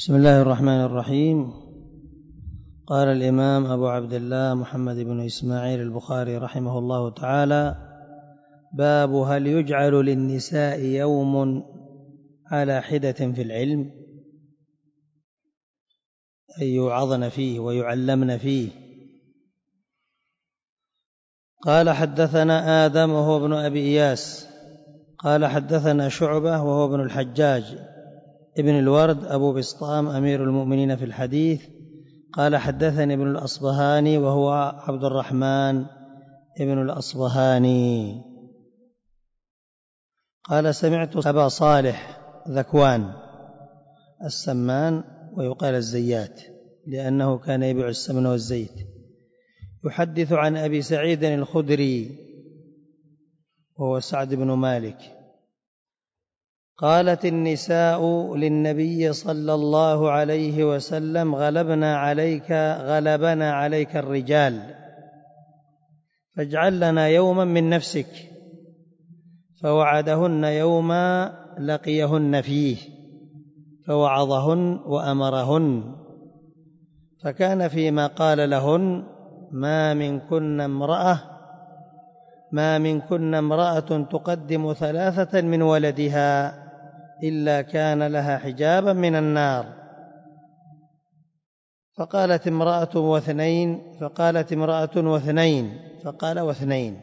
بسم الله الرحمن الرحيم. قال الإمام أبو عبد الله محمد بن إسماعيل البخاري رحمه الله تعالى: باب هل يجعل للنساء يوم على حدة في العلم، أي يوعظن فيه ويعلمن فيه. قال: حدثنا آدم وهو ابن أبي إياس قال: حدثنا شعبة وهو ابن الحجاج ابن الورد أبو بسطام أمير المؤمنين في الحديث قال: حدثني ابن الأصبهاني وهو عبد الرحمن ابن الأصبهاني قال: سمعت أبا صالح ذكوان السمان ويقال الزيات لأنه كان يبيع السمن والزيت يحدث عن أبي سعيد الخدري وهو سعد بن مالك قالت النساء للنبي صلى الله عليه وسلم: غلبنا عليك الرجال فاجعل لنا يوما من نفسك. فوعدهن يوما لقيهن فيه فوعظهن وأمرهن، فكان فيما قال لهن: ما منكن امرأة تقدم 3 من ولدها إلا كان لها حجابا من النار. فقالت امرأة واثنين فقال: واثنين.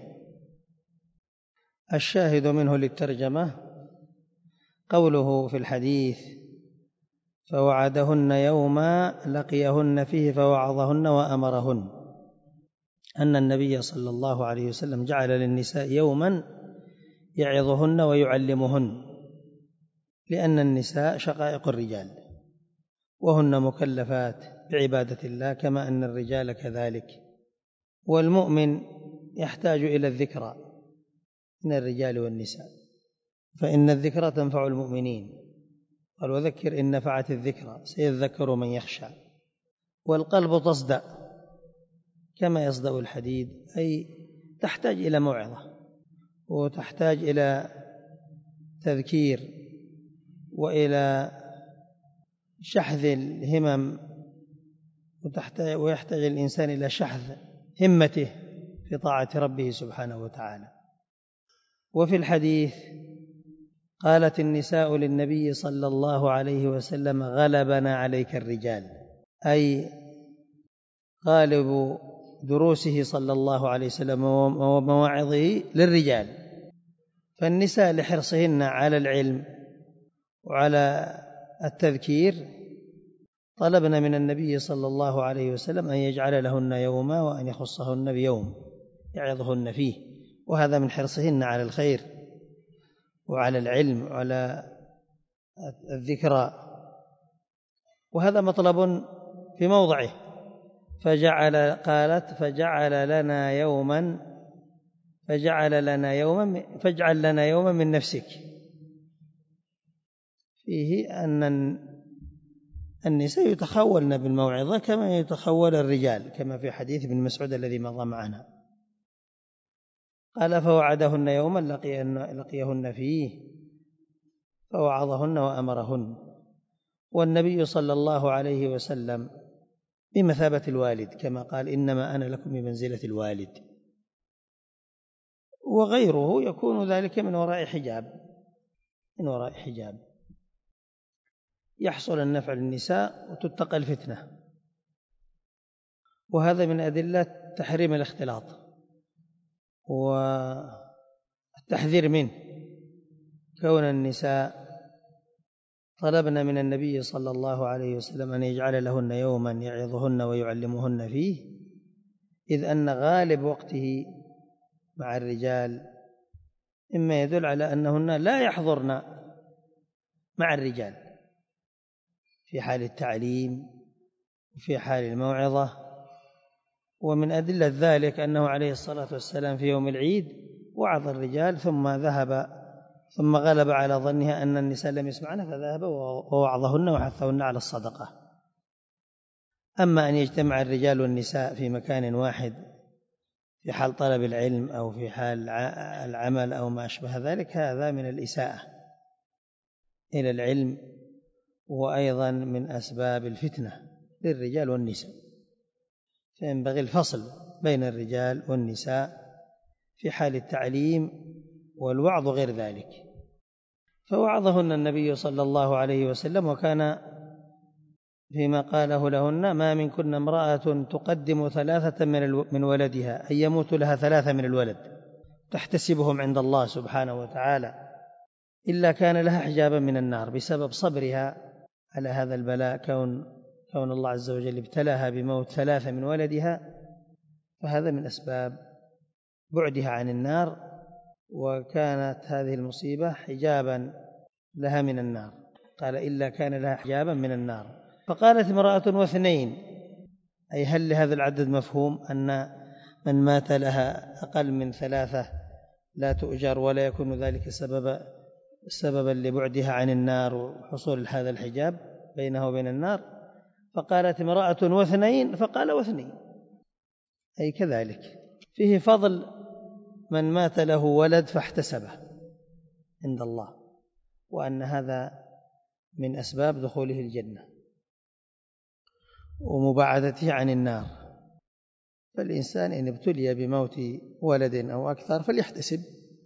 الشاهد منه للترجمة قوله في الحديث: فوعدهن يوما لقيهن فيه فوعظهن وأمرهن، أن النبي صلى الله عليه وسلم جعل للنساء يوما يعظهن ويعلمهن، لأن النساء شقائق الرجال وهن مكلفات بعبادة الله كما أن الرجال كذلك، والمؤمن يحتاج إلى الذكرى من الرجال والنساء، فإن الذكرى تنفع المؤمنين. قال: وذكر إن نفعت الذكرى سيذكر من يخشى. والقلب تصدأ كما يصدأ الحديد، أي تحتاج إلى موعظة وتحتاج إلى تذكير وإلى شحذ الهمم، ويحتاج الإنسان إلى شحذ همته في طاعة ربه سبحانه وتعالى. وفي الحديث: قالت النساء للنبي صلى الله عليه وسلم: غلبنا عليك الرجال، أي غالب دروسه صلى الله عليه وسلم ومواعظه للرجال، فالنساء لحرصهن على العلم وعلى التذكير طلبنا من النبي صلى الله عليه وسلم أن يجعل لهن يوما وأن يخصهن بيوم يعظهن فيه، وهذا من حرصهن على الخير وعلى العلم وعلى الذكرى، وهذا مطلب في موضعه. فاجعل لنا يوما من نفسك، فيه أن النساء يتخولن بالموعظة كما يتخول الرجال، كما في حديث ابن مسعود الذي مضى معنا. قال: فوعدهن يوما لقيهن فيه فوعظهن وأمرهن. والنبي صلى الله عليه وسلم بمثابة الوالد، كما قال: إنما أنا لكم بمنزلة الوالد، وغيره يكون ذلك من وراء حجاب يحصل النفع للنساء وتتقى الفتنة. وهذا من أدلة تحريم الاختلاط والتحذير منه، كون النساء طلبنا من النبي صلى الله عليه وسلم أن يجعل لهن يوما يعظهن ويعلمهن فيه، إذ أن غالب وقته مع الرجال إما يدل على أنهن لا يحضرن مع الرجال في حال التعليم وفي حال الموعظة. ومن أدلة ذلك أنه عليه الصلاة والسلام في يوم العيد وعظ الرجال ثم غلب على ظنها أن النساء لم يسمعن فذهب ووعظهن وحثهن على الصدقة. أما أن يجتمع الرجال والنساء في مكان واحد في حال طلب العلم أو في حال العمل أو ما أشبه ذلك، هذا من الإساءة إلى العلم وأيضا من أسباب الفتنة للرجال والنساء، فينبغي الفصل بين الرجال والنساء في حال التعليم والوعظ غير ذلك. فوعظهن النبي صلى الله عليه وسلم، وكان فيما قاله لهن: ما منكن امرأة تقدم 3 من ولدها، أي يموت لها 3 من الولد، تحتسبهم عند الله سبحانه وتعالى، إلا كان لها حجابا من النار بسبب صبرها على هذا البلاء. كون الله عز وجل ابتلاها بموت 3 من ولدها، فهذا من أسباب بعدها عن النار، وكانت هذه المصيبة حجابا لها من النار. قال: إلا كان لها حجابا من النار. فقالت: امرأة و2، أي هل لهذا العدد مفهوم أن من مات لها أقل من 3 لا تؤجر، ولا يكون ذلك سببا لبعدها عن النار وحصول هذا الحجاب بينها وبين النار؟ فقالت: امرأة و2، فقال: و2، أي كذلك. فيه فضل من مات له ولد فاحتسبه عند الله، وأن هذا من أسباب دخوله الجنة ومباعدته عن النار. فالإنسان إن ابتلي بموت ولد أو أكثر فليحتسب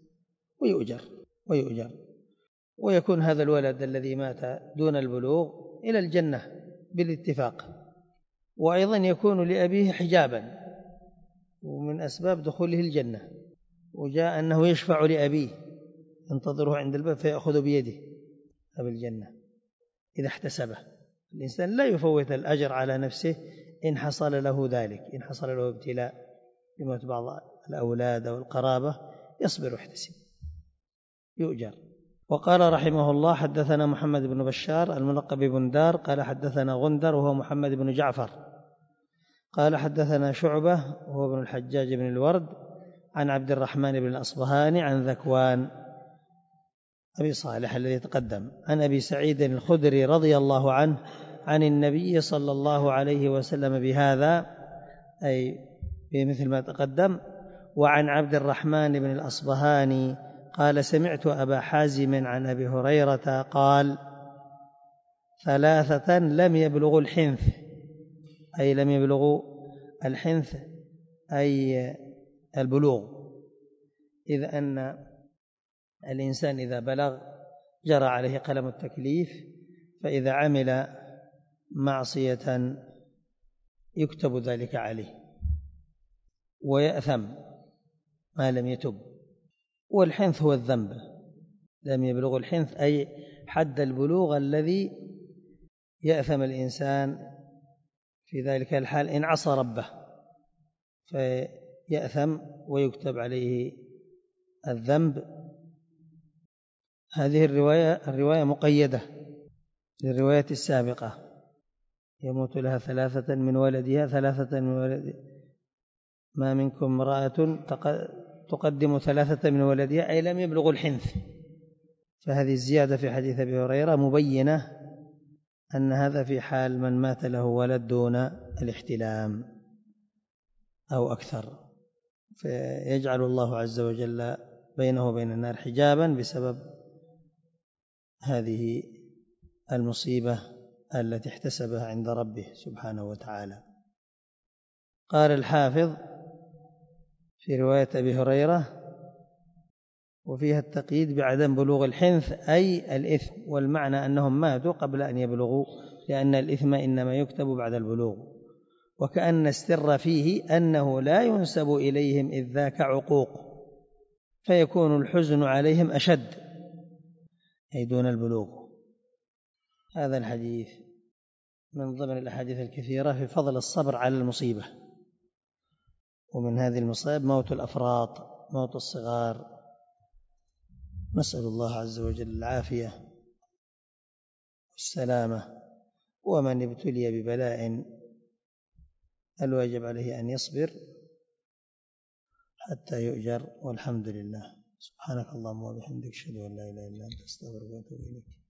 ويؤجر، ويكون هذا الولد الذي مات دون البلوغ إلى الجنة بالاتفاق، وأيضا يكون لأبيه حجابا ومن أسباب دخوله الجنة. وجاء أنه يشفع لأبيه، ينتظره عند الباب فيأخذ بيده أبي الجنة إذا احتسبه. الإنسان لا يفوت الأجر على نفسه إن حصل له ذلك، إن حصل له ابتلاء بموت بعض الأولاد أو القرابة يصبر ويحتسب يؤجر. وقال رحمه الله: حدثنا محمد بن بشار الملقب بن دار قال حدثنا غندر وهو محمد بن جعفر قال حدثنا شعبة وهو ابن الحجاج بن الورد عن عبد الرحمن بن الأصبهاني عن ذكوان أبي صالح الذي تقدم عن أبي سعيد الخدري رضي الله عنه عن النبي صلى الله عليه وسلم بهذا، أي بمثل ما تقدم. وعن عبد الرحمن بن الأصبهاني قال: سمعت أبا حازم عن أبي هريرة قال: 3 لم يبلغوا الحنث، أي لم يبلغوا الحنث أي البلوغ، إذ أن الإنسان إذا بلغ جرى عليه قلم التكليف، فإذا عمل معصية يكتب ذلك عليه ويأثم ما لم يتب. والحنث هو الذنب، لم يبلغ الحنث أي حد البلوغ الذي يأثم الإنسان في ذلك الحال إن عصى ربه، فيأثم ويكتب عليه الذنب. هذه الرواية مقيدة للرواية السابقة: يموت لها 3 من ولدها، 3 من ولدها، ما منكم امرأة تقدم 3 من ولدها، أي لم يبلغ الحنث. فهذه الزيادة في حديث أبي هريرة مبينة أن هذا في حال من مات له ولد دون الاحتلام أو أكثر، فيجعل الله عز وجل بينه وبين النار حجابا بسبب هذه المصيبة التي احتسبها عند ربه سبحانه وتعالى. قال الحافظ في رواية أبي هريرة: وفيها التقييد بعدم بلوغ الحنث أي الإثم، والمعنى أنهم ماتوا قبل أن يبلغوا، لأن الإثم إنما يكتب بعد البلوغ. وكأن السر فيه أنه لا ينسب إليهم إذ ذاك عقوق، فيكون الحزن عليهم أشد أي دون البلوغ. هذا الحديث من ضمن الأحاديث الكثيرة في فضل الصبر على المصيبة، ومن هذه المصائب موت الأفراط، موت الصغار. نسأل الله عز وجل العافية والسلامة. ومن ابتلي ببلاء الواجب عليه أن يصبر حتى يؤجر، والحمد لله. سبحانك اللهم وبحمدك، أشهد أن لا إله إلا أنت، أستغفرك وأتوب إليك.